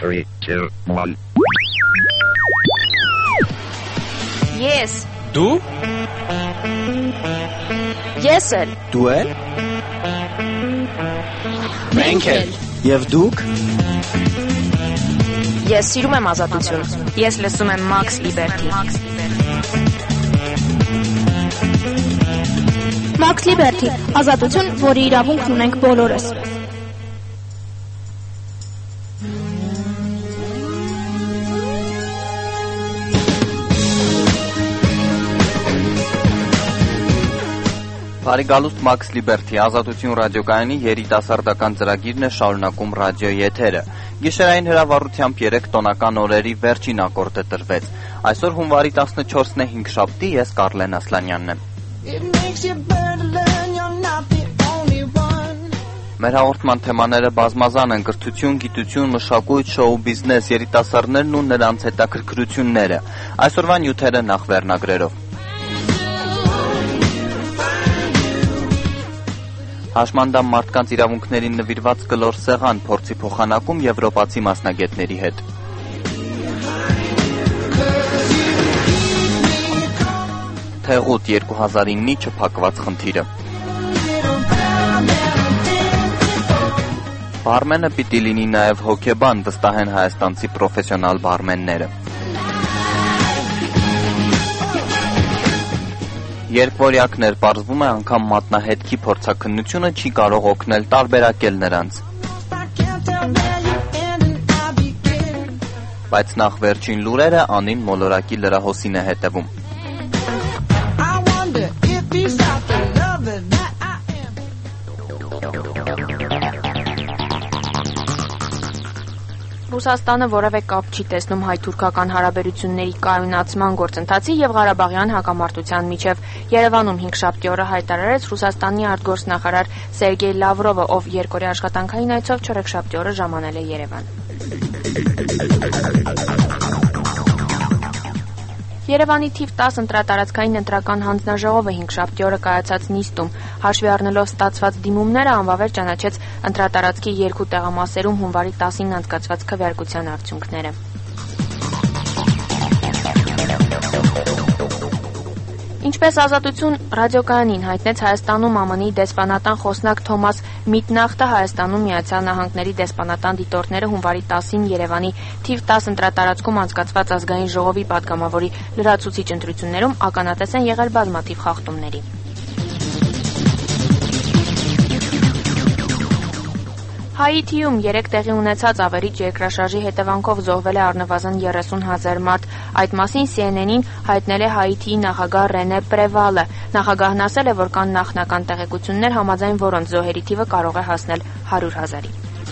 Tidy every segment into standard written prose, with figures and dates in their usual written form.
3, 2, 1. Yes. Դու? Ես էլ։ Դու էլ։ Մենք էլ։ Եվ դուք։ Ես սիրում եմ ազատություն։ Ես լսում եմ Max Liberty։ Max Liberty, ազատություն, որի իրավունքն ունենք բոլորս։ Բարի գալուստ Max Liberty, ազատություն ռադիոկայանի երիտասարդական ծրագիրն է շարունակում ռադիոյի եթերը։ Գիշերային հրավառությամբ 3 տոնական օրերի վերջին ակորդը տրվեց։ Այսօր հունվարի 14-ն է 5-շաբթի, ես Կարլեն Ասլանյանն եմ։ Մեր հաղորդման թեմաները բազմազան են՝ կրթություն, գիտություն, մշակույթ, շոու բիզնես, երիտասարդներն ու նրանց հետաքրքրությունները։ Այսօրվա նյութերը նախ վերնագրերով։ Հաշմանդամ մարդկանց իրավունքներին նվիրված կլոր սեղան փորձի փոխանակում եվրոպացի մասնագետների հետ։ Թեղուտ 2009-ի չփակված խնդիրը։ Բարմենը պիտի լինի նաև հոգեբան, վստահ են հայաստանցի պրոֆեսիոնալ բարմենները։ Երկվորյակներ, պարզվում է անգամ մատնահետքի փորձաքննությունը չի կարող օգնել տարբերակել նրանց։ Բայց նախ վերջին լուրերը Անին Մոլորակի լրահոսին է հետևում։ Ռուսաստանը որևէ կապ չի տեսնում հայ-թուրքական հարաբերությունների կայունացման գործընթացի եւ Ղարաբաղյան հակամարտության միջև։ Երևանում 5-շաբթի օրը հայտարարեց Ռուսաստանի արտգործնախարար Սերգեյ Լավրովը, ով երկօրյա աշխատանքային այցով 4-շաբթի օրը ժամանել է Երևան։ Երևանի թիվ 10 ընտրատարածքային ընտրական հանձնաժողովը 5-շաբթի օրը կայացած նիստում հաշվի առնելով ստացված դիմումները անվավեր ճանաչեց ընտրատարածքի 2 տեղամասերում հունվարի 10-ին անցկացված քվեարկության արդյունքները։ Ինչպես ազատություն ռադիոկայանին հայտնեց Հայաստանում ԱՄՆ-ի դեսպանատան խոսնակ Թոմաս Միտնախտը, Հայաստանում Միացյալ Նահանգների դեսպանատան դիտորդները հունվարի 10-ին Երևանի թիվ 10 ընտրատարածքում անցկացված ազգային ժողովի պատգամավորի լրացուցիչ ընտրություններում ականատես են եղել բազմաթիվ խախտումների։ Հայիթիում 3 տեղի ունեցած ավերիչ երկրաշարժի հետևանքով զոհվել է առնվազն 30,000 մարդ։ Այդ մասին CNN-ին հայտնել է Հայիթիի նախագահ Ռենե Պրևալը։ Նախագահն ասել է, որ կան նախնական տեղեկություններ, համաձայն որոնց զոհերի թիվը կարող է հասնել 100,000-ի։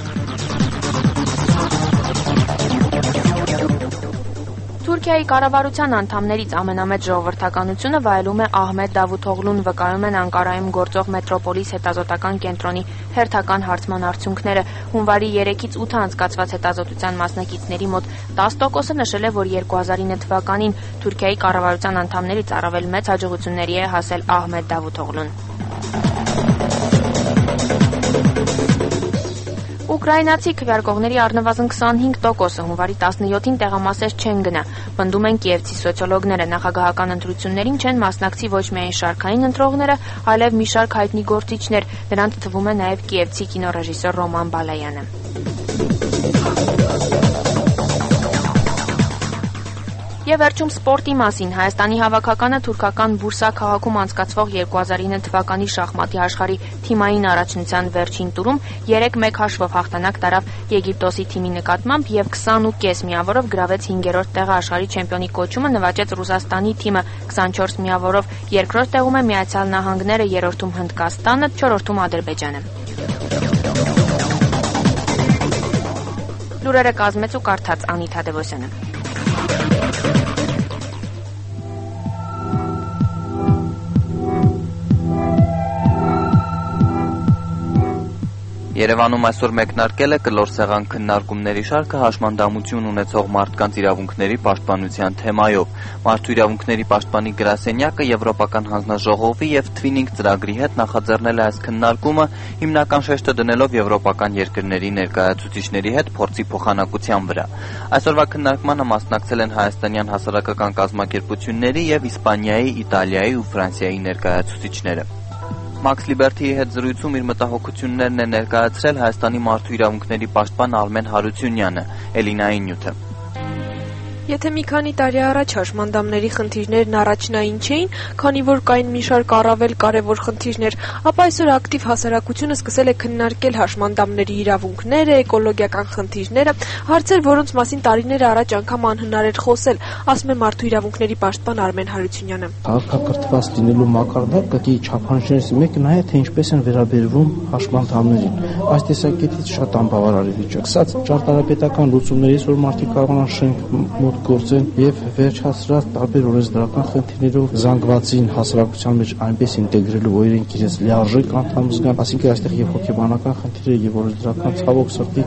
Թուրքիայի կառավարության անդամներից ամենամեծ ժողովրդականությունը վայելում է Ահմեդ Դավութօղլուն, վկայում են Անկարայում գործող մետրոպոլիս հետազոտական կենտրոնի հերթական հարցման արդյունքները։ Հունվարի 3-ից 8 անցկացված հետազոտության մասնակիցների մոտ 10%-ը նշել է, որ 2009 թվականին Թուրքիայի կառավարության անդամներից առավել մեծ հաջողությունների է հասել Ահմեդ Դավութօղլուն։ Ուկրաինացի քվեարկողների առնվազն 25%-ը հունվարի 17-ին տեղամասեր չեն գնա, պնդում են կիևցի սոցիոլոգները։ Նախագահական ընտրություններին չեն մասնակցի ոչ միայն շարքային ընտրողները, այլև մի շարք հայտնի գործիչներ, նրանց թվում է նաև կիևցի կինոռեժիսոր Ռոման Բալայանը։ Եվ վերջում սպորտի մասին։ Հայաստանի հավաքականը թուրքական Բուրսա քաղաքում անցկացվող 2009 թվականի շախմատի աշխարհի թիմային առաջնության վերջին տուրում 3-1 հաշվով հաղթանակ տարավ Եգիպտոսի թիմի նկատմամբ եւ 20.5 միավորով գրավեց 5-րդ տեղը աշխարհի չեմպիոնի կոչումը նվաճեց Ռուսաստանի թիմը 24 միավորով, երկրորդ տեղում է Միացյալ Նահանգները, երրորդում Հնդկաստանը, չորրորդում Ադրբեջանը։ Լուրերը կազմեց ու կարդաց Անիթ Թադևոսյանը։ Երևանում այսօր մեկնարկել է կլոր սեղան քննարկումների շարքը հաշմանդամություն ունեցող մարդկանց իրավունքների պաշտպանության թեմայով։ Մարդու իրավունքների պաշտպանի գրասենյակը Եվրոպական հանձնաժողովի եւ Twinning ծրագրի հետ նախաձեռնել է այս քննարկումը, հիմնական շեշտը դնելով եվրոպական երկրների ներկայացուցիչների հետ փորձի փոխանակության վրա։ Այսօրվա քննարկմանը մասնակցել են հայաստանյան հասարակական կազմակերպությունների եւ Իսպանիայի, Իտալիայի ու Ֆրանսիայի ներկայացուցիչները։ Max Liberty-ի հետ զրույցում իր մտահոգություններն է ներկայացրել Հայաստանի մարդու իրավունքների պաշտպան Արմեն Հարությունյանը, Էլինայի նյութը։ Եթե մի քանի տարի առաջ հաշմանդամների խնդիրներն առաջնային չէին, քանի որ կային մի շարք առավել կարևոր խնդիրներ, ապա այսօր ակտիվ հասարակությունը սկսել է քննարկել հաշմանդամների իրավունքները, էկոլոգիական խնդիրները, հարցեր, որոնց մասին տարիներ առաջ անգամ անհնար էր խոսել, ասում է մարդու իրավունքների պաշտպան Արմեն Հարությունյանը։ Քաղաքակրթված լինելու մակարդակը դի չափանիշներից մեկը նա է, թե ինչպես են վերաբերվում հաշմանդամներին։ Այս տեսակետից շատ անբավարար է վիճակը։ Սա ճարտարապետական լուծումներից, որ մարդիկ կարողանան շենք գործեն եւ վերջացրած տարբեր օրենսդրական խնդիրներով զանգվածին հասարակության մեջ այնպես ինտեգրելու, որ իրենք իրենց լիարժեք անդամ զգան, այսինքն այստեղ եւ հոգեբանական խնդիրներ եւ օրենսդրական ցավոք սրտի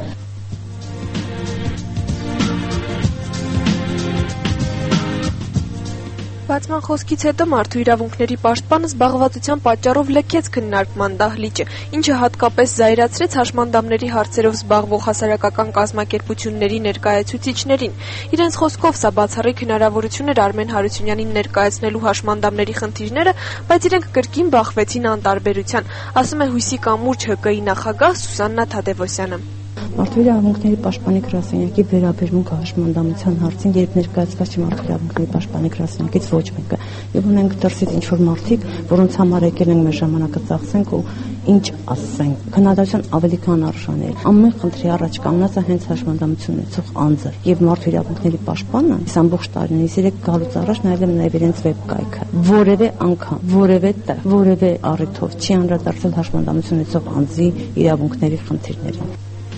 Բացման խոսքից հետո մարդու իրավունքների պաշտպանը զբաղվածության պատճառով լքեց քննարկման դահլիճը, ինչը հատկապես զայրացրեց հաշմանդամների հարցերով զբաղվող հասարակական կազմակերպությունների ներկայացուցիչներին։ Իրենց խոսքով սա բացառիկ հնարավորություն էր Արմեն Հարությունյանին ներկայացնելու հաշմանդամների խնդիրները, բայց իրենք կրկին բախվեցին անտարբերության, ասում է Հույսի կամուրջ ՀԿ-ի նախագահ Սուսաննա Թադևոսյանը։ Մարդու իրավունքների պաշտպանի գրասենյակի վերաբերմունքը հաշմանդամության հարցին, երբ ներկայացված չի մարդու իրավունքների պաշտպանի գրասենյակից ոչ մեկը, եւ ունենք դրսից ինչ-որ մարդիկ, որոնց համար եկել ենք մեր ժամանակը ծախսենք ու ինչ ասենք, քննադատության ավելի քան արժանի է։ Ամեն խնդրի առաջ կանգնած է հենց հաշմանդամություն ունեցող անձը, եւ մարդու իրավունքների պաշտպանը այս ամբողջ տարիներից 3 գալուց առաջ նայել եմ նաեւ իրենց վեբկայքը։ Որևէ անգամ, որևէ տեղ, որևէ առիթով չի անդրադարձել հաշմանդամություն ունեցող անձի իրավունքների խնդիրներին։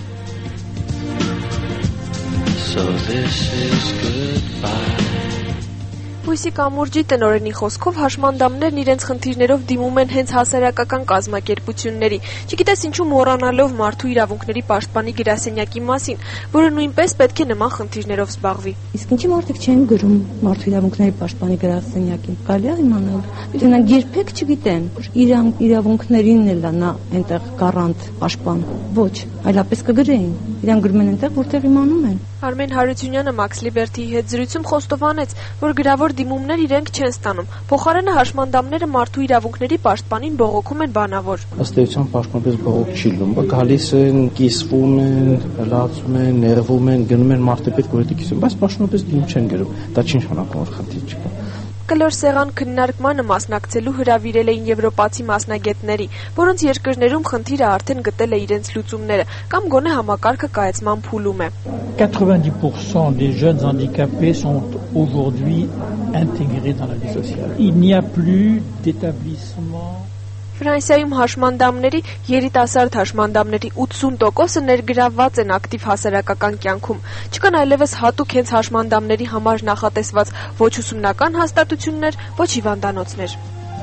So this is goodbye. Հույսի կամուրջի տնօրենի խոսքով հաշմանդամներն իրենց խնդիրներով դիմում են հենց հասարակական կազմակերպությունների, չգիտես ինչու մոռանալով մարդու իրավունքների պաշտպանի գրասենյակի մասին, որը նույնպես պետք է նման խնդիրներով զբաղվի։ Իսկ ինչի մարդիկ չեն գրում մարդու իրավունքների պաշտպանի գրասենյակին, կարելի է իմանալ։ Պիտի նրանք երբեք չգիտեն, որ իրավունքներին էլ նա այնտեղ գարանտ պաշտպան։ Ոչ, այլապես կգրեին։ Իրանք գրում են այնտեղ, որտեղ իմանում են։ Արմեն Հարությունյանը Max Liberty-ի հետ զրույցում խոստովանեց, որ գրավոր դիմումներ իրենք չեն ստանում։ Փոխարենը հաշմանդամները մարդու իրավունքների պաշտպանին բողոքում են բանավոր։ Ըստ էության պաշտպանպես բողոք չի լինում, գալիս են, կիսվում են, լացում են, ներվում են, գնում են մարդեպետ գորետի կիսում, բայց պաշտպանպես դիմում չեն գրում։ Դա չի նշանակում, որ խնդիր չկա։ Կլոր սեղան քննարկմանը մասնակցելու հրավիրել էին եվրոպացի մասնագետների, որոնց երկրներում խնդիրը արդեն գտել է իրենց լուծումները, կամ գոնե համակարգը կայացման փուլում է։ 90% des jeunes handicapés sont aujourd'hui intégrés dans la vie sociale. Il n'y a plus d'établissement. Ֆրանսիայում հաշմանդամների, երիտասարդ հաշմանդամների 80%-ը ներգրավված են ակտիվ հասարակական կյանքում։ Չկան այլևս հատուկ հենց հաշմանդամների համար նախատեսված ոչ ուսումնական հաստատություններ, ոչ հիվանդանոցներ։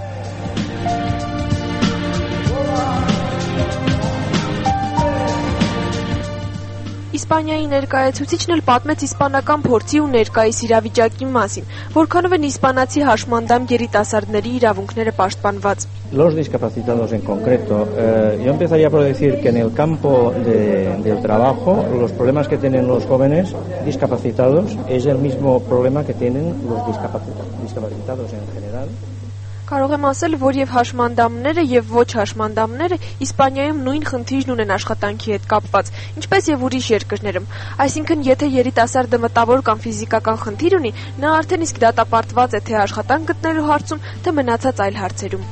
Իսպանիայի ներկայացուցիչն էլ պատմեց իսպանական փորձի ու ներկայիս իրավիճակի մասին, որքանով են իսպանացի հաշմանդամ երիտասարդների իրավունքները պաշտպանված։ Los discapacitados en concreto, yo empezaría por decir que en el campo del trabajo, los problemas que tienen los jóvenes discapacitados es el mismo problema que tienen los discapacitados en general. Կարող եմ ասել, որ եւ հաշմանդամները եւ ոչ հաշմանդամները Իսպանիայում նույն խնդիրն ունեն աշխատանքի հետ կապված, ինչպես եւ ուրիշ երկրներում։ Այսինքն, եթե երիտասարդը մտավոր կամ ֆիզիկական խնդիր ունի, նա արդեն իսկ դատապարտված է թե աշխատանք գտնելու հարցում, թե մնացած այլ հարցերում։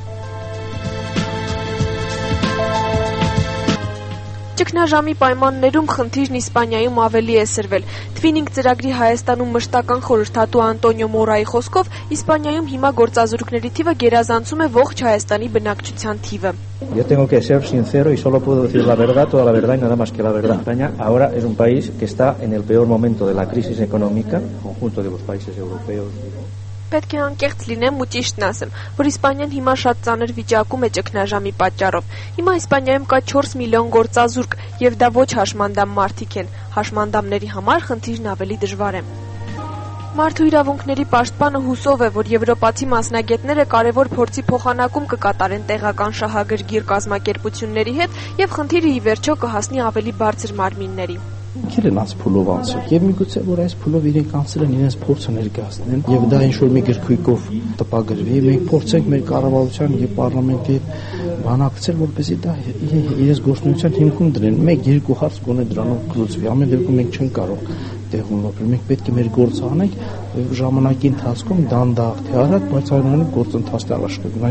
Ճգնաժամի պայմաններում խնդիրն Իսպանիայում ավելի է սրվել։ Twinning ծրագրի Հայաստանում մշտական խորհրդատու Անտոնիո Մորայի խոսքով Իսպանիայում հիմա գործազուրկների թիվը գերազանցում է ողջ Հայաստանի բնակչության թիվը։ Yo tengo que ser sincero y solo puedo decir la verdad, toda la verdad y nada más que la verdad. España ahora es un país que está en el peor momento de la crisis económica, el conjunto de los países europeos. Պետք է անկեղծ լինեմ ու ճիշտն ասեմ, որ Իսպանիան հիմա շատ ծանր վիճակում է ճգնաժամի պատճառով։ Հիմա Իսպանիայում կա 4 միլիոն գործազուրկ, եւ դա ոչ հաշմանդամ մարդիկ են։ Հաշմանդամների համար խնդիրն ավելի դժվար է։ Մարդու իրավունքների պաշտպանը հուսով է, որ եվրոպացի մասնագետները կարևոր փորձի փոխանակում կկատարեն տեղական շահագրգիռ կազմակերպությունների հետ եւ խնդիրը ի վերջո կհասնի ավելի բարձր մարմինների։ Ինքեր են այս փուլով անցել եւ միգուցե որ այս փուլով իրենք անցել են իրենց փորձը ներկայացնեն եւ դա ինչ-որ մի գրքույկով տպագրվի, մենք փորձենք մեր կառավարության եւ պարլամենտի բանակցել, որպեսզի դա իրենց գործունեության հիմքում դրեն։ 1-2 հարց գոնե դրանով կլուծվի, ամեն դեպքում մենք չենք կարող տեղում ապրել, մենք պետք է մեր գործը անենք ժամանակի ընթացքում դանդաղ թե արագ, բայց այնուամենայնիվ գործընթացն առաջ կգնա։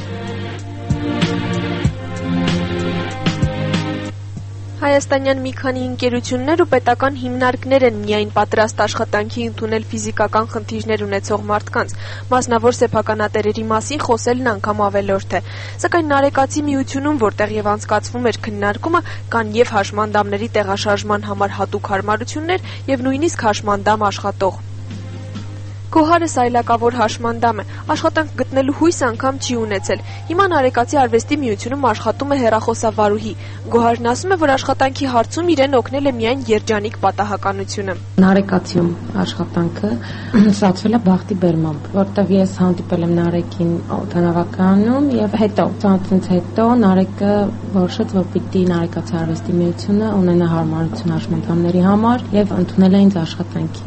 Հայաստանյան մի քանի ընկերություններ ու պետական հիմնարկներ են միայն պատրաստ աշխատանքի ընդունել ֆիզիկական խնդիրներ ունեցող մարդկանց, մասնավոր սեփականատերերի մասին խոսելն անգամ ավելորդ է։ Սակայն Նարեկացի միությունում, որտեղ եւ անցկացվում էր քննարկումը, կան եւ հաշմանդամների տեղաշարժման համար հատուկ հարմարություններ եւ նույնիսկ հաշմանդամ աշխատող։ Գոհարը սայլակավոր հաշմանդամ է, աշխատանք գտնելու հույս անգամ չի ունեցել։ Հիմա Նարեկացի արվեստի միությունում աշխատում է հեռախոսավարուհի։ Գոհարն ասում է, որ աշխատանքի հարցում իրեն օգնել է միայն երջանիկ պատահականությունը։ Նարեկացիում աշխատանքը ստացվել է բախտի բերմամբ, որտեղ ես հանդիպել եմ Նարեկին օդանավականում եւ հետո ծանոթանից հետո Նարեկը որոշեց, որ պիտի Նարեկացի արվեստի միությունը ունենա հարմարություն հաշմանդամների համար եւ ընդունել է ինձ աշխատանքի։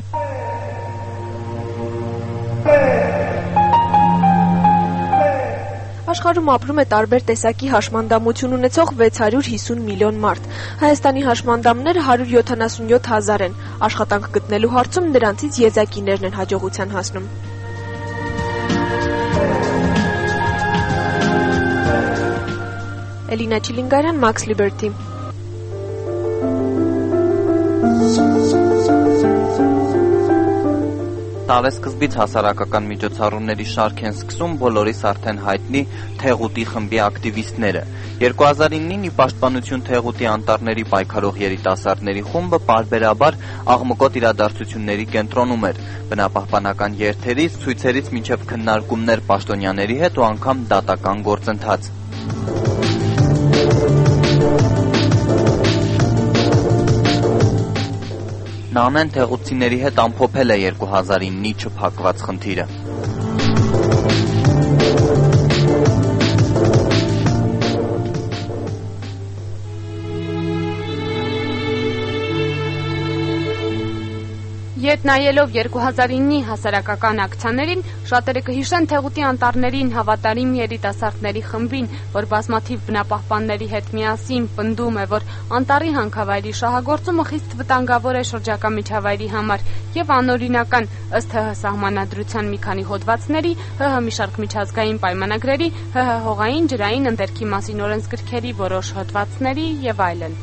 Աշխարհում ապրում է տարբեր տեսակի հաշմանդամություն ունեցող 650 միլիոն մարդ։ Հայաստանի հաշմանդամները 177,000 են։ Աշխատանք գտնելու հարցում նրանցից եզակիներն են հաջողության հասնում։ Էլինա Չիլինգարյան, Max Liberty։ Տարեսկզբից հասարակական միջոցառումների շարք են սկսում բոլորիս արդեն հայտնի Թեղուտի խմբի ակտիվիստները։ 2009-ին ի պաշտպանություն Թեղուտի անտառների պայքարող երիտասարդների խումբը պարբերաբար աղմկոտ իրադարձությունների կենտրոնում էր։ Բնապահպանական երթերից, ցույցերից մինչև քննարկումներ պաշտոնյաների հետ ու անգամ դատական գործընթաց։ Նանեն թեղուտցիների հետ ամփոփել է 2009-ի չփակված խնդիրը։ Ետ նայելով 2009-ի հասարակական ակցիաներին, շատերը կհիշեն Թեղուտի անտառներին հավատարիմ երիտասարդների խմբին, որ բազմաթիվ բնապահպանների հետ միասին պնդում է, որ անտառի հանքավայրի շահագործումը խիստ վտանգավոր է շրջակա միջավայրի համար եւ անօրինական ըստ ՀՀ սահմանադրության մի քանի հոդվածների, ՀՀ մի շարք միջազգային պայմանագրերի, ՀՀ հողային, ջրային, ընդերքի մասին օրենսգրքերի որոշ հոդվածների եւ այլն։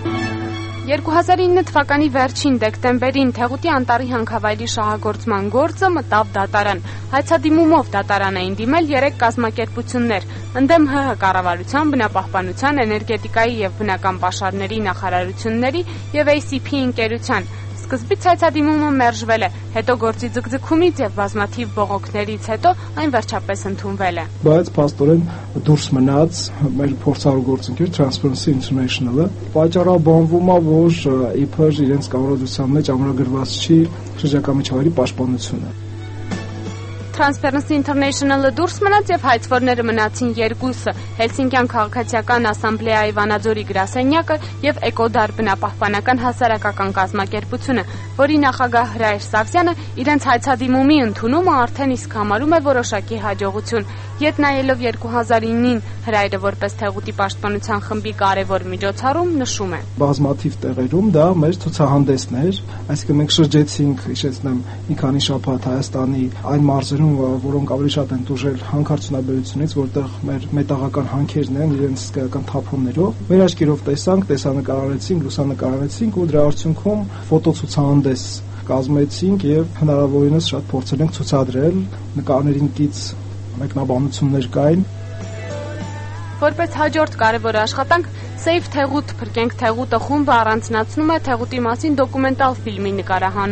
2009 թվականի վերջին դեկտեմբերին Թեղուտի անտառի հանքավայրի շահագործման գործը մտավ դատարան։ Հայցադիմումով դատարան էին դիմել 3 կազմակերպություններ՝ ընդդեմ ՀՀ կառավարության, բնապահպանության, էներգետիկայի եւ բնական պաշարների նախարարությունների եւ ACP ընկերության։ Սկզբից հայցադիմումը մերժվել է, հետո գործի ձգձգումից եւ բազմաթիվ բողոքներից հետո այն վերջապես ընդունվել է։ Բայց փաստորեն դուրս մնաց մեր փորձառու գործընկեր Transparency International-ը, պատճառաբանվում է, որ իբր իրենց կառավարության մեջ ամրագրված չի շրջակա միջավայրի պաշտպանությունը։ Transparency International-ը դուրս մնաց եւ հայցվորները մնացին երկուսը՝ Հելսինկյան քաղաքացիական ասամբլեայի Վանաձորի գրասենյակը եւ Էկոդար բնապահպանական հասարակական կազմակերպությունը, որի նախագահ Հրայր Սավսյանը իրենց հայցադիմումի ընդունումը արդեն իսկ համարում է որոշակի հաջողություն։ Ետ նայելով 2009-ին Հրայրը որպես Թեղուտի պաշտպանության խմբի կարևոր միջոցառում նշում է. Բազմաթիվ տեղերում դա մեր ցուցահանդեսն էր, այսինքն մենք շրջեցինք, հիշեցնեմ, մի քանի շաբաթ Հայաստանի այն մարզերում, որոնք ավելի շատ են տուժել հանքարդյունաբերությունից, որտեղ մեր մետաղական հանքերն են իրենց սկզբական թափոններով։ Մեր աչքերով տեսանք, տեսանկարարեցինք, լուսանկարեցինք ու դրա արդյունքում ֆոտոցուցահանդես կազմեցինք եւ հնարավորինս շատ փորձել ենք ցուցադրել, նկարներին կից մեկնաբանություններ կային։ Որպես հաջորդ կարևոր աշխատանք Save Թեղուտ, Փրկենք Թեղուտը խումբը առանձնացնում է Թեղուտի մասին դոկումենտալ ֆիլմի նկարահանումը։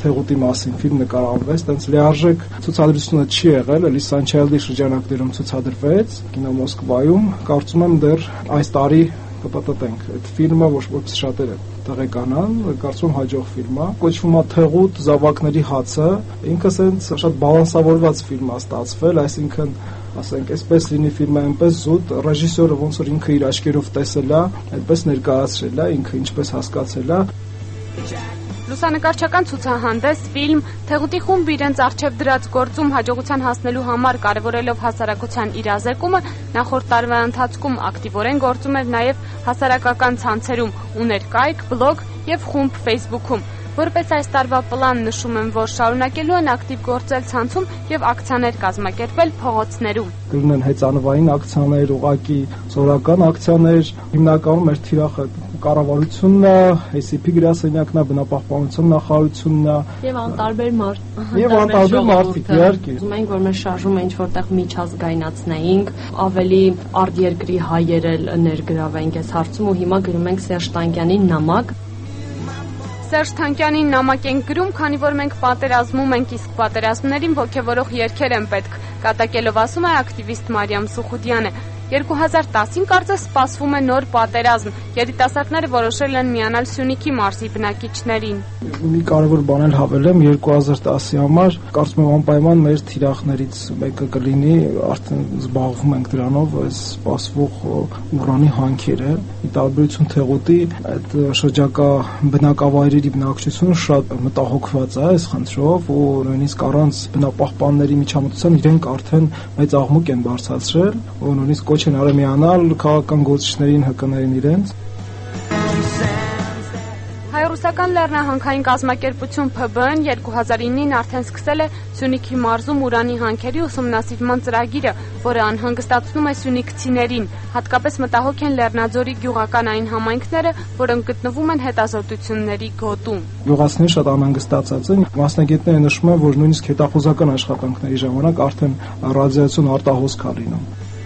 թեղուտի մասին ֆիլմ նկարահանվեց, տենց լիարժեք ցուցադրությունը չի եղել, էլի Սանչայլդի շրջանակներում ցուցադրվեց կինո Մոսկվայում, կարծում եմ դեռ այս տարի կպատտենք այդ ֆիլմը, որպես շատերը տեղեկանան, կարծում հաջող ֆիլմ է, կոչվում է Թեղուտ զավակների հացը, ինքը սենց շատ բալանսավորված ֆիլմ է ստացվել, այսինքն ասենք, այսպես լինի ֆիլմը այնպես զուտ, ռեժիսորը ոնց որ ինքը իր աչքերով տեսել է, այդպես ներկայացրել է, ինքը ինչպես հասկացել է։ Լուսանկարչական ցուցահանդես, ֆիլմ, Թեղուտի խումբը իրենց առջև դրած գործում հաջողության հասնելու համար կարևորելով հասարակության իրազեկումը, նախորդ տարվա ընթացքում ակտիվորեն գործում էր նաև հասարակական ցանցերում, ուներ կայք, բլոգ եւ խումբ Facebook-ում։ Որպես այս տարվա պլան նշում են, որ շարունակելու են ակտիվ գործել ցանցում եւ ակցիաներ կազմակերպել փողոցներում։ Կլինեն հեծանվային ակցիաներ, ուղղակի զորական ակցիաներ, հիմնականում մեր թիրախը կառավարությունն է, ACP գրասենյակն է, բնապահպանության նախարարությունն է եւ անտարբեր մարդիկ, իհարկե։ Ուզում ենք, որ մեր շարժումը ինչ որտեղ միջազգայնացնեինք, ավելի արտերկրի հայեր ներգրավենք այս հարցում ու հիմա գրում ենք Սերժ Տանկյանի նամակ։ Սերժ Թանկյանին նամակ ենք գրում, քանի որ մենք պատերազմում ենք, իսկ պատերազմներին ոգևորող երգեր են պետք, կատակելով ասում է ակտիվիստ Մարիամ Սուխուդյանը։ 2010-ին կարծես սպասվում է նոր պատերազմ։ Երիտասարդները որոշել են միանալ Սյունիքի մարզի բնակիչներին։ Մի կարևոր բան էլ հավելեմ 2010-ի համար, կարծում եմ անպայման մեր թիրախներից մեկը կլինի, արդեն զբաղվում ենք դրանով, այս սպասվող ուրանի հանքերը։ Ի տարբերություն Թեղուտի, այդ շրջակա բնակավայրերի բնակչությունը շատ մտահոգված է այս խնդրով ու նույնիսկ առանց բնապահպանների միջամտության իրենք արդեն մեծ աղմուկ են բարձրացրել ու նույնիսկ կոչ են արել միանալ քաղաքական գործիչներին ՀԿ-ներին իրենց։ Հայ-ռուսական լեռնահանքային կազմակերպություն ՓԲ-ն 2009-ին արդեն սկսել է Սյունիքի մարզում ուրանի հանքերի ուսումնասիրման ծրագիրը, որը անհանգստացնում է սյունիքցիներին, հատկապես մտահոգ են Լեռնաձորի գյուղական այն համայնքները, որոնք գտնվում են հետազոտությունների գոտում։ Գյուղացիները շատ անհանգստացած են, մասնագետները նշում են, որ նույնիսկ հետախուզական աշխատանքների ժամանակ արդեն ռադիացիոն արտահոսք է լինում։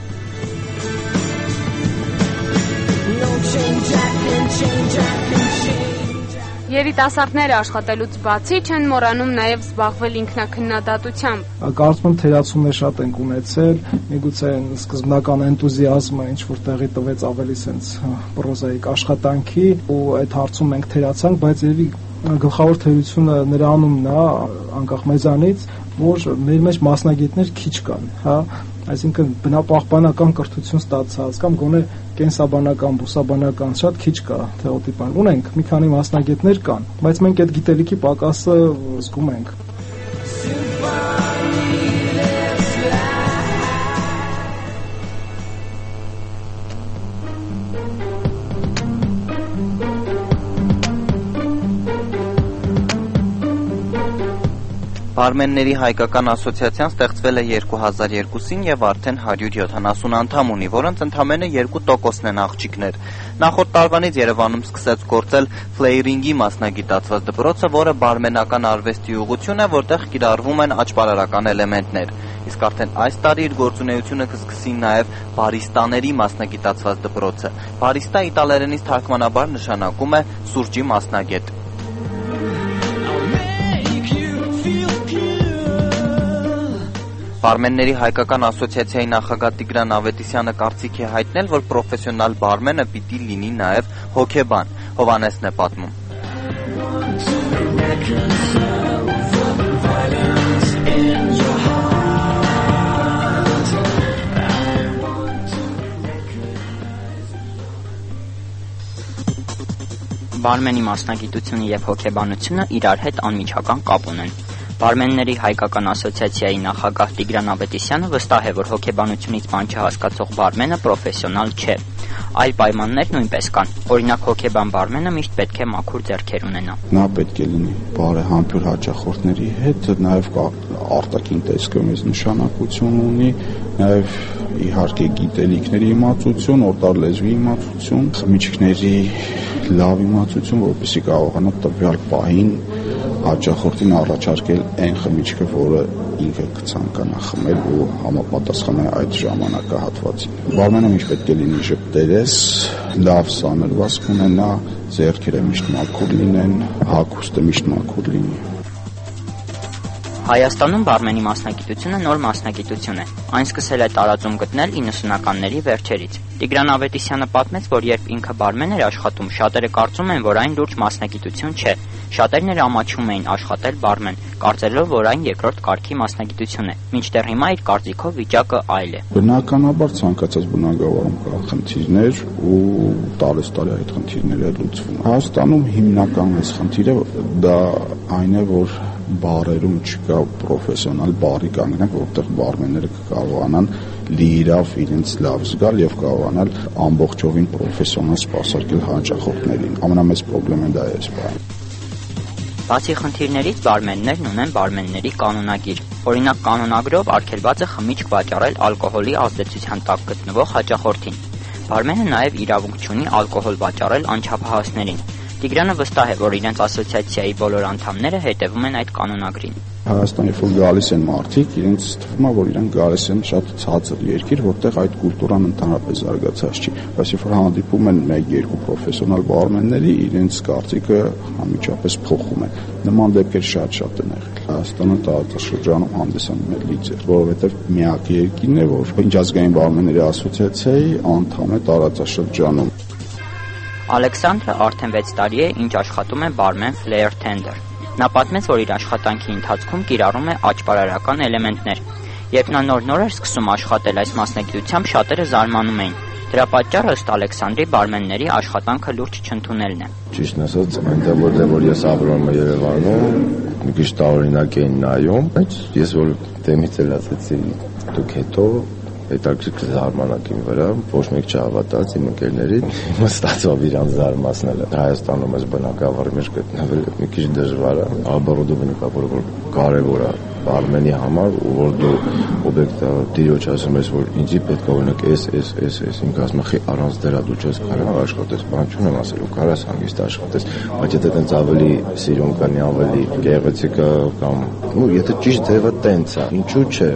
Երիտասարդները աշխատելուց բացի չեն մոռանում նաև զբաղվել ինքնաքննադատությամբ։ Կարծում եմ թերացումներ շատ ենք ունեցել, միգուցե սկզբնական էնտուզիազմը ինչ որ տեղի տվեց ավելի սենց պրոզայիկ աշխատանքի ու այդ հարցում մենք թերացանք, բայց երևի գլխավոր թերությունը նրանումն է, անկախ մեզանից, որ մեր մեջ մասնագետներ քիչ կան, հա, այսինքն բնապահպանական կրթություն ստացած կամ գոնե կենսաբանական, բուսաբանական շատ քիչ կա Թեղուտի բան։ Ունենք մի քանի մասնագետներ կան, բայց մենք այդ գիտելիքի պակասը զգում ենք։ Բարմենների հայկական ասոցիացիան ստեղծվել է 2002-ին եւ արդեն 170 անդամ ունի, որոնց ընդամենը 2%-ն են աղջիկներ։ Նախորդ տարվանից Երևանում սկսեց գործել ֆլեյրինգի մասնագիտացված դպրոցը, որը բարմենական արվեստի ուղղություն է, որտեղ կիրառվում են աճպարարական էլեմենտներ։ Իսկ արդեն այս տարի իր գործունեությունը կսկսի նաեւ բարիստաների մասնագիտացված դպրոցը։ Բարիստա իտալերենից թարգմանաբար նշանակում է սուրճի մասնագետ։ Բարմենների հայկական ասոցիացիայի նախագահ Տիգրան Ավետիսյանը կարծիք է հայտնել, որ պրոֆեսիոնալ բարմենը պիտի լինի նաև հոգեբան։ Հովանեսն է պատմում։ Բարմենի մասնագիտությունը եւ հոգեբանությունը իրար հետ անմիջական կապ ունեն։ Բարմենների հայկական ասոցիացիայի նախագահ Տիգրան Ավետիսյանը վստահ է, որ հոգեբանությունից բան չհասկացող բարմենը պրոֆեսիոնալ չէ։ Այլ պայմաններ նույնպես կան։ Օրինակ հոգեբան բարմենը միշտ պետք է մաքուր ձեռքեր ունենա։ Նա պետք է լինի բարեհամբույր հաճախորդների հետ, նաև արտաքին տեսքով մեծ նշանակություն ունի, նաև իհարկե գիտելիքների իմացություն, օտար լեզվի իմացություն, խմիչքների լավ իմացություն, որպեսզի կարողանա տվյալ պահին հաճախորդին առաջարկել այն խմիչքը, որը ինքը կցանկանա խմել ու համապատասխան է այդ ժամանակահատվածին։ Բարմենը միշտ պետք է լինի ժպտերես, լավ սանրվածք ունենա, ձեռքերը միշտ մաքուր լինեն, հագուստը միշտ մաքուր լինի։ Հայաստանում բարմենի մասնագիտությունը նոր մասնագիտություն է։ Այն սկսել է տարածում գտնել 90-ականների վերջերից։ Տիգրան Ավետիսյանը պատմեց, որ երբ ինքը բարմեն էր աշխատում, շատերը կարծում են, որ այն լուրջ մասնագիտություն չէ։ Շատերն էլ ամաչում էին աշխատել բարմեն, կարծելով, որ այն երկրորդ կարգի մասնագիտություն է։ Մինչդեռ հիմա իր կարծիքով վիճակը այլ է։ Բնականաբար ցանկացած բնակավարում կա խնդիրներ ու տարեստարի այդ խնդիրները լուծվում։ Հայաստանում հիմնական խնդիրը դա այն է, որ բարերում չկա պրոֆեսիոնալ բարի կանգնակ, որտեղ բարմենները կարողանան լիիրավ իրենց լավ զգալ եւ կարողանալ ամբողջովին պրոֆեսիոնալ սպասարկել հաճախորդներին։ Ամենամեծ խնդիրը դա է սպառ։ Բացի խնդիրներից բարմեններն ունեն բարմենների կանոնագիր։ Օրինակ կանոնագրով արգելված է խմիչք վաճառել ալկոհոլի ազդեցության տակ գտնվող հաճախորդին։ Բարմենը նաև իրավունք չունի ալկոհոլ վաճառել անչափահասներին։ Տիգրանը վստահ է, որ իրենց ասոցիացիայի բոլոր անդամները հետևում են այդ կանոնագրին։ Հայաստան, երբ որ գալիս են մարդիկ, իրենց թվում է, որ իրենք գալիս են շատ ցածր երկիր, որտեղ այդ կուլտուրան ընդհանրապես զարգացած չի։ Բայց երբ որ հանդիպում են 1-2 պրոֆեսիոնալ բարմենների, իրենց կարծիքը անմիջապես փոխում է։ Նման դեպքեր շատ են եղել։ Հայաստանը տարածաշրջանում հանդիսանում է լիդեր, որովհետև միակ երկիրն է, որ միջազգային բարմենների ասոցիացիայի անդամ է տարածաշրջանում։ Ալեքսանդրը արդեն 6 տարի է, ինչ աշխատում է բարմեն Flair Tender։ Նա պատմեց, որ իր աշխատանքի ընթացքում կիրառում է աճպարարական էլեմենտներ։ Երբ նա նոր էր սկսում աշխատել այս մասնագիտությամբ, շատերը զարմանում էին։ Դրա պատճառը ըստ Ալեքսանդրի բարմենների աշխատանքը լուրջ չընդունելն է։ Ճիշտն ասած, այնտեղ որ ես ապրում եմ Երևանում, մի քիչ տարօրինակ էին նայում, բայց ես որ դեմից էլ ասացի, դուք հետո հետաքրքիր զարմանալի վրա ոչ մեկ չհավատաց իմ ընկերներին, իմը ստացավ իրան զարմացնելը։ Հայաստանում այս բնակավարի մեջ գտնվել մի քիչ դժվար է, աբորոդովի նկատմամբ որ կարևոր է բարմենի համար, որ դու օբյեկտը դիրոջ ասում ես, որ ինձի պետք է օրինակ էս ինքը ասում է, առանց դրա դու չես կարող աշխատես, բան չունեմ ասելու, կարաս հանգիստ աշխատես, բայց եթե տենց ավելի սիրուն կանի, ավելի գեղեցիկ կամ եթե ճիշտ ձևը տենց է, ինչու՞ չէ։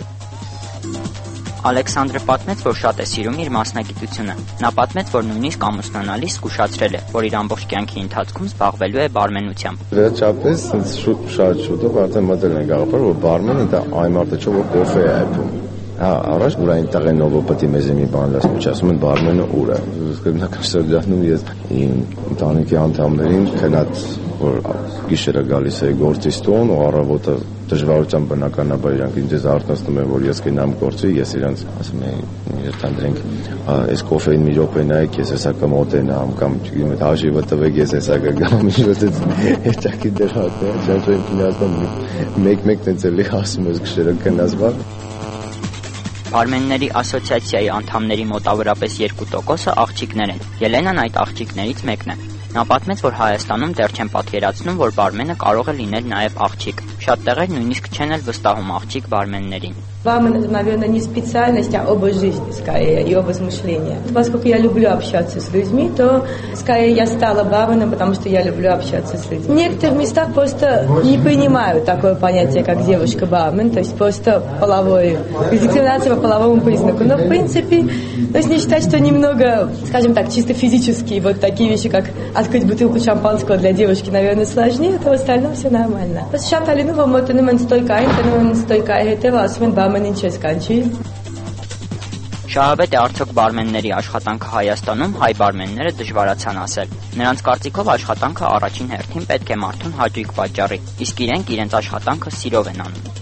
Ալեքսանդրը պատմեց, որ շատ է սիրում իր մասնագիտությունը։ Նա պատմեց, որ նույնիսկ ամուսնանալիս զգուշացրել է, որ իր ամբողջ կյանքի ընթացքում զբաղվելու է բարմենությամբ։ Վերջապես շատ շուտով արդեն մտել ենք գաղափար, որ բարմենը դա այն մարդը չէ, որ կոֆե է այփում։ Հա, առաջ որ այնտեղ է նովո պետք է մեզ մի բան լսում, ասում են բարմենը ուր է։ Սկզբնական շրջանում ես իմ ընտանիքի անդամներին քնած, որ գիշերը գալիս է գործից տուն ու առավոտը դժվարությամբ բնականաբար իրանք ինձ արթնացնում են, որ ես գնամ գործի, ես իրանք ասում եմ, երթանդրենք, այս կոֆեին մի րոպե նայեք, ես հեսա կմոտենամ կամ չգիտեմ, հաշիվը տվեք, ես հեսա կգամ, ինչ-որ հեճակի դրհատ է, ճանճային կինասում մեկ-մեկ տենց էլի ասում ես գիշերը գնացվար։ Բարմենների ասոցիացիայի անդամների մոտավորապես 2%-ը աղջիկներ են։ Ելենան այդ աղջիկներից մեկն է։ Նա պատմեց, որ Հայաստանում դեռ չեն պատկերացնում, որ բարմենը կարող է լինել նաև աղջիկ։ Շատ տեղեր нույնիսկ չեն էլ выстահում աղջիկ բարմեններին։ Бармен это, наверное, не специальность, а образ жизни, скорее, и образ мышления. Поскольку я люблю общаться с людьми, то скорее я стала барменом, потому что я люблю общаться с людьми. В некоторых местах просто не принимают такое понятие, как девушка-бармен, то есть просто дискриминация по половому признаку. Но, в принципе, то есть не считать, что немного, скажем так, чисто физические вот такие вещи, как открыть бутылку шампанского для девушки, наверное, сложнее, то в остальном все нормально. Просто շատալինը որ մոտենում են ստոյկային, տնում են ստոյկայի հետև, ասում են բարմենին չես կանչի։ Շահավետ է արդյոք բարմենների աշխատանքը Հայաստանում, հայ բարմենները դժվարացան ասել։ Նրանց կարծիքով աշխատանքը առաջին հերթին պետք է մարդուն հաճույք պատճառի, իսկ իրենք իրենց աշխատանքը սիրով են անում։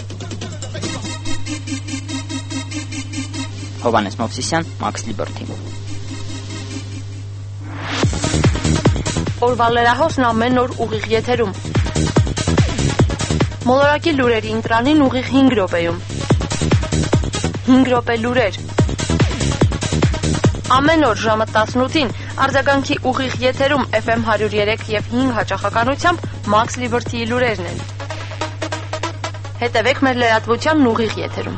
Հովհաննես Մովսիսյան, Max Liberty։ Օրվա լրահոսն ամեն օր ուղիղ եթերում։ Մոլորակի լուրերի ինտրանին ուղիղ 5 րոպեում։ 5 րոպե լուրեր։ Ամեն օր ժամը 18-ին արձագանքի ուղիղ եթերում FM 103 եւ 5 հաճախականությամբ Max Liberty-ի լուրերն են։ Հետևեք մեր լրատվությանն ուղիղ եթերում։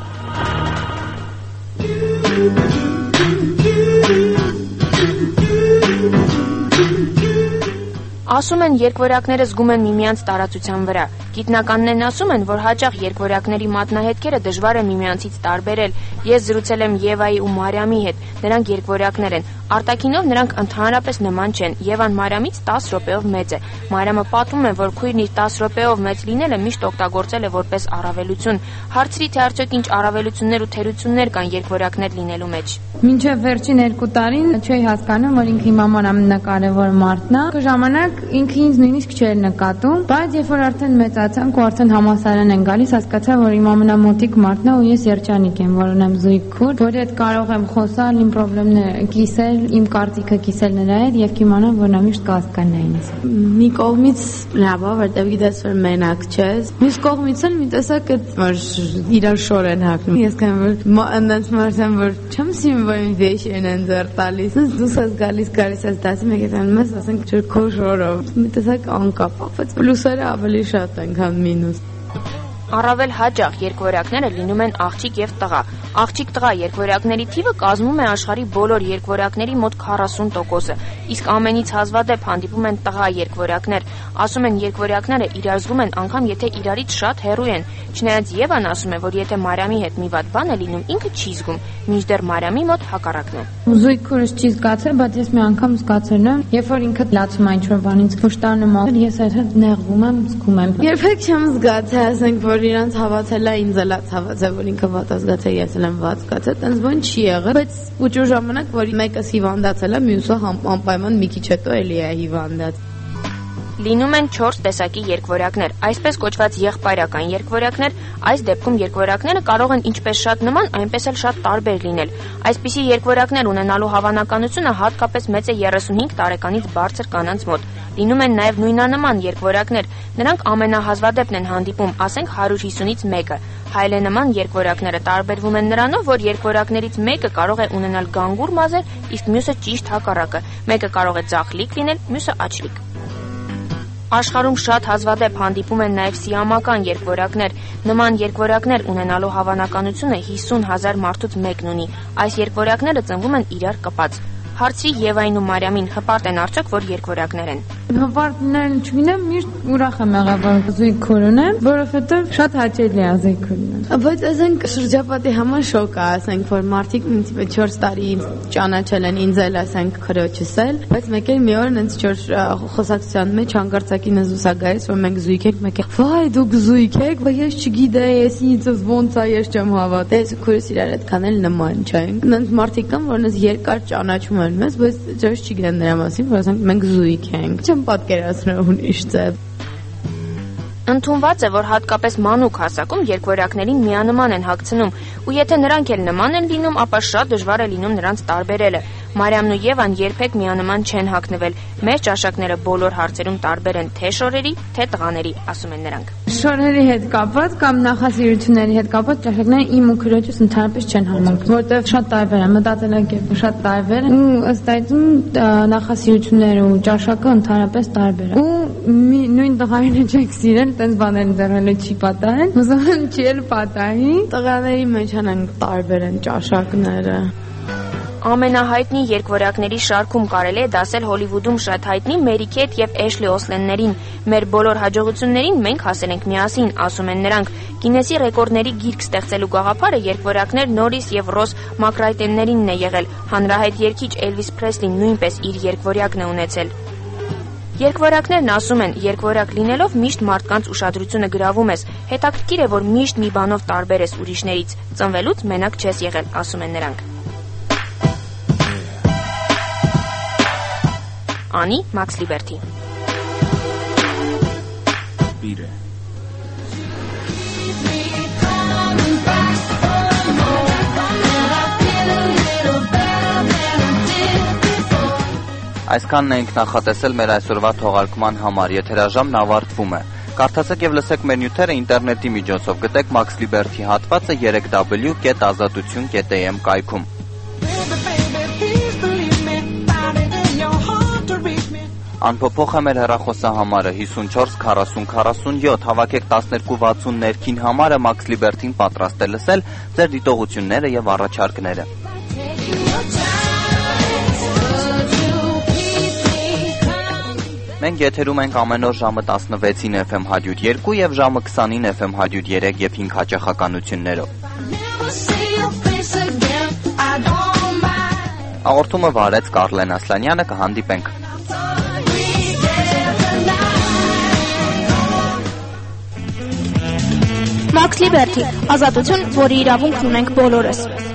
Ասում են, երկվորյակները զգում են միմյանց տարածության վրա։ Գիտնականներն ասում են, որ հաճախ երկվորյակների մատնահետքերը դժվար է միմյանցից տարբերել։ Ես զրուցել եմ Եվայի ու Մարիամի հետ, նրանք երկվորյակներ են։ Արտաքինով նրանք ընդհանրապես նման չեն։ Եվան Մարիամից 10 րոպեով մեծ է։ Մարիամը պատմում է, որ քույրն իր 10 րոպեով մեծ լինելը միշտ օգտագործել է որպես առավելություն։ Հարցրի, թե արդյոք ինչ առավելություններ ու թերություններ կան երկվորյակներ լինելու մեջ։ Մինչև վերջին 2 տարին չէի հասկանում, որ ինքը իմ համար ամենակարևոր մարդն է։ Այդ ժամանակ ինքը ինձ նույնիսկ չէր նկատում, բայց երբ որ արդեն մեծացանք ու արդեն համալսարան են գալիս, հասկացա, որ իմ ամենամոտիկ մարդն է ու ես երջանիկ եմ, որ ունեմ զույգ քույր, որի հետ կարող եմ խոսալ, իմ խնդիրները կիսել, իմ կարծիքը կիսել նրա հետ եւ կիմանամ, որ նա միշտ կհասկանա ինձ։ Մի կողմից լավ է, որտեղ գիտես, որ մենակ չես։ Մյուս կողմից էլ մի տեսակ որ իրար շոր են հագնում։ Ես կամ որ այնց մարդ եմ, որ չեմ սիրում, որ ինձ վեշեն են ձեռ տալիս։ Դուս ես գալիս ես դասի մեկ էլ մեզ ասենք չէ քո շորով։ Մի տեսակ անկապ, բայց պլյուսերը ավելի շատ են, քան մինուս։ Առավել հաճախ երկվորյակները լինում են աղջիկ եւ տղա։ Աղջիկ-տղա երկվորյակների թիվը կազմում է աշխարհի բոլոր երկվորյակների մոտ 40%-ը, իսկ ամենից հազվադեպ հանդիպում են տղա երկվորյակներ։ Ասում են երկվորյակները իրար զգում են անգամ եթե իրարից շատ հեռու են։ Չնայած Եվան ասում է, որ եթե Մարիամի հետ մի վատ բան է լինում, ինքը չի զգում, մինչդեռ Մարիամի մոտ հակառակն է։ Զույգ քուրս չի զգացել, բայց ես մի անգամ զգացել եմ, երբ որ ինքը լացում է ինչ-որ բանից ֆշտանում է, ես այդ հետ նեղվում եմ, զգում եմ։ Երբեք չեմ զգացել, ասենք, որ իրանց հավատել է, ինձ էլ ցավացել, որ ինքը վատ զգացել, ես էլ եմ վատ զգացել, այնց բան չի եղել, բայց ուժ ժամանակ, որ մեկս հիվանդացել է, մյուսը անպայման մի քիչ հետո էլի է հիվանդած։ Լինում են 4 տեսակի երկվորյակներ, այսպես կոչված եղբայրական երկվորյակներ, այս դեպքում երկվորյակները կարող են ինչպես շատ նման, այնպես էլ շատ տարբեր լինել։ Այսպիսի երկվորյակներ ունենալու հավանականությունը հատկապես մեծ է 35 տարեկանից բարձր կանանց մոտ։ Լինում են նաև նույնանման երկվորյակներ, նրանք ամենահազվադեպն են հանդիպում, ասենք 150-ից 1-ը։ Հայլենման երկվորյակները տարբերվում են նրանով, որ երկվորյակներից մեկը կարող է ունենալ գանգուր մազեր, իսկ մյուսը ճիշտ հակառակը։ Մեկը կարող է ձախլիկ լինել, մյուսը աչլիկ։ Աշխարհում շատ հազվադեպ հանդիպում են նաև սիամական երկվորյակներ։ Նման երկվորյակներ ունենալու հավանականությունը 50,000 մարդուց մեկն ունի։ Այս երկվորյակները ծնվում են իրար կպած։ Հարցրի Եվային ու Մարիամին, հպարտ են արդյոք, որ երկվորյակներ են։ Հպարտներն չգիտեմ, միշտ ուրախ եմ եղել, որ զույգ քուր ունեմ, որովհետև շատ հաճելի է զույգ քուր ունենալ։ Բայց ասենք շրջապատի համար շոկ է, ասենք, որ մարդիկ ինձ 4 տարի ճանաչել են, ինձ էլ ասենք քրոջս էլ, բայց մեկ էլ մի օր ինձ 4 խոսակցության մեջ հանգարցակի նզուսա գայս, որ մենք զույգ ենք, մեկ էլ վայ դուք զույգ եք, բայց ես չգիտեի, ես ինձ ոնց է, ես չեմ հավատել։ Ես քուրս իրար այդքան էլ նման չենք։ Նրանց մարդիկ կան, որ ինձ երկար ճանաչում են մեզ, բայց ճիշտ չգիտեն նրա մասին, որ ասենք մենք զույգ ենք։ Չեմ պատկերացնում ուրիշ ձև։ Ընդունված է, որ հատկապես մանուկ հասակում երկվորյակներին միանման են հագցնում, ու եթե նրանք էլ նման են լինում, ապա շատ դժվար է լինում նրանց տարբերելը։ Մարիամն ու Եվան երբեք միանման չեն հագնվել։ Մեր ճաշակները բոլոր հարցերում տարբեր են թե շորերի, թե տղաների, ասում են նրանք։ Շորերի հետ կապված կամ նախասիրությունների հետ կապված ճաշակները իմ ու քրոջս ընդհանրապես չեն համընկնում, որտեղ շատ տարբեր են, մտածելակերպը շատ տարբեր է, ու ըստ այդմ նախասիրությունները ու ճաշակը ընդհանրապես տարբեր է։ Ու նույն տղային չեք սիրել, տենց բաներ դեռ չի պատահել, ուզում եմ չի էլ պատահի։ Տղաների մեջ են տարբեր են ճաշակները։ Ամենահայտնի երկվորյակների շարքում կարելի է դասել Հոլիվուդում շատ հայտնի Մերի Քեյթ եւ Էշլի Օսլեններին։ Մեր բոլոր հաջողություններին մենք հասել ենք միասին, ասում են նրանք։ Գինեսի ռեկորդների գիրք ստեղծելու գաղափարը երկվորյակներ Նորիս եւ Ռոս Մակրայտեններինն է եղել։ Հանրահայտ երգիչ Էլվիս Փրեսլին նույնպես իր երկվորյակն է ունեցել։ Երկվորյակներն ասում են, երկվորյակ լինելով միշտ մարդկանց ուշադրությունը գրավում ես։ Հետաքրքիր է, որ միշտ մի բանով տարբեր ես ուրիշներից։ Ծնվելուց մենակ չես եղել, ասում են նրանք։ Անի Մաքս Լիբերթի։ Այսքանն ենք նախատեսել մեր այսօրվա թողարկման համար, եթերաժամն ավարտվում է։ Կարդացեք եւ լսեք մեր նյութերը ինտերնետի միջոցով, գտեք Max Liberty հատվածը 3w.azatutun.am կայքում։ Անփոփոխ է մեր հեռախոսահամարը 54 40 47, հավաքեք 1260 ներքին համարը Max Liberty-ն պատրաստ է լսել ձեր դիտողությունները եւ առաջարկները։ Մենք եթերում ենք ամեն օր ժամը 16-ին FM 102 եւ ժամը 20-ին FM 103 եւ 5 հաճախականություններով։ Հաղորդումը վարեց Կարլեն Ասլանյանը, կհանդիպենք։ Մաքս Լիբերթի, ազատություն, որի իրավունքն ունենք բոլորս։